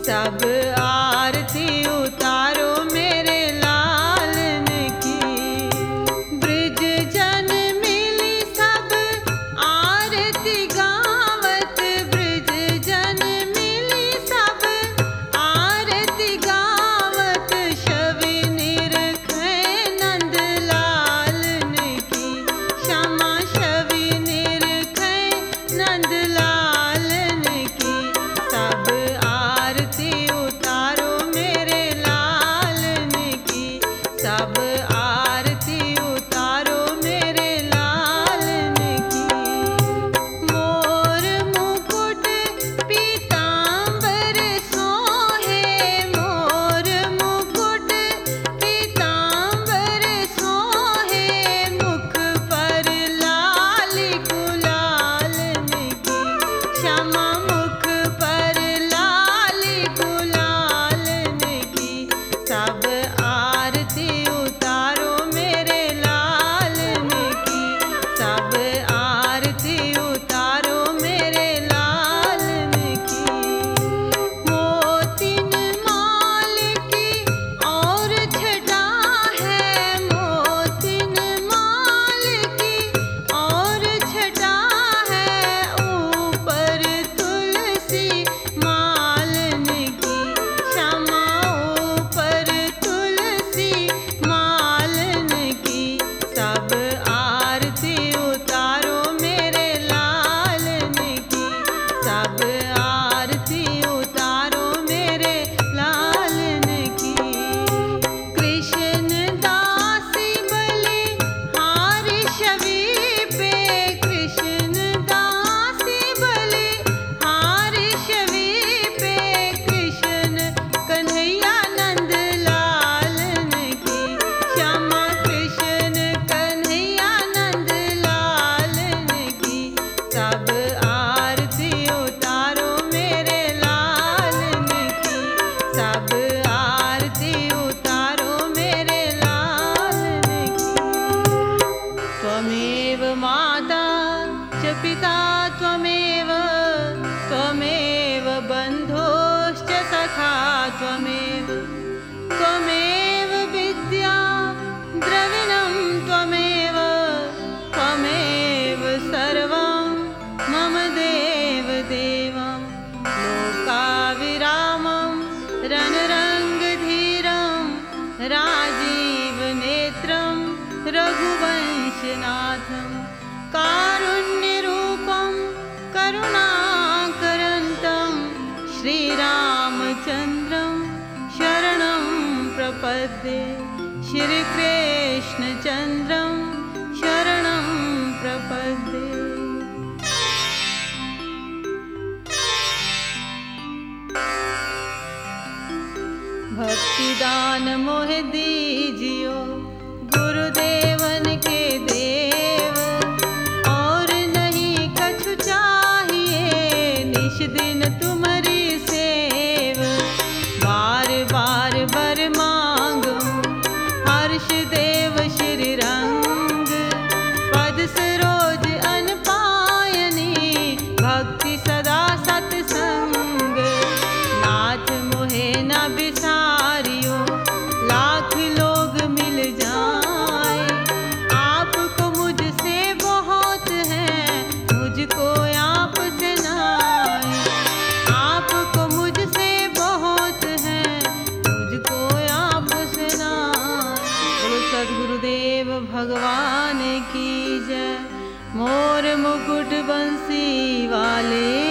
सब आरती उतारो मेरे लालन की। ब्रिज जन मिली सब आरती गावत, ब्रिज जन मिली सब आरती गावत। छवि निरखै नंद लालन की, श्यामा छवि निरखै नंद लालन की। सब आरती उतारो मेरे लालन की, सब आरती उतारो मेरे लालन की। मोर मुकुट पीतांबर सोहे, मोर मुकुट पीतांबर सोहे। मुख पर लाल गुलालन की, श्यामा मुख पर लाल गुलालन की। सब आरती उतारो मेरे लालन की, सब आरती उतारो मेरे लालन की। मोतिन माल की और छटा है, मोतिन माल की और छटा है। ऊपर तुलसी मालन की, श्यामा ऊपर तुलसी मालन की। सब आरती उतारो मेरे लालन की, सब आरती उतारो मेरे लालन की। कृष्ण दासी बलि हारी छवि पे, कृष्ण दासी बलि हारी छवि पे। कृष्ण कन्हैया नंद लालन की, श्यामा कृष्ण कन्हैया नंद लालन की। सब आरती उतारो मेरे लालन की, सब आरती उतारो मेरे लालन की। त्वमेव माता च पिता त्वमेव, त्वमेव बन्धोश्च सखा त्वमेव, त्वमेव विद्या द्रविणं त्वमेव, त्वमेव सर्वं मम देव देवं। लोकाविरामं रणरङ्गधीरं राजीवनेत्रं रघुवंशनाथं। कारुण्यरूपं करुणाकरन्तं श्रीरामचन्द्रं शरणं प्रपद्ये। श्रीकृष्णचन्द्रं शरणं प्रपद्ये। भक्तिदान मोहि दीजियो गुरुदेवन के देव, और नहीं कछु चाहिए निश दिन तुम्हारी सेव। बार बार बर मांगो हर्ष देव श्री रंग, पद सरोज अन पायनी भक्ति सदा सत्संग। नाथ मोहे न बिसारियो लाख लोग मिल जाए, आपको मुझसे बहुत है मुझको आप से नाए। आपको मुझसे बहुत है मुझको आप से नाए। बोलो सद्गुरुदेव भगवान की जय। मोर मुकुट बंसी वाले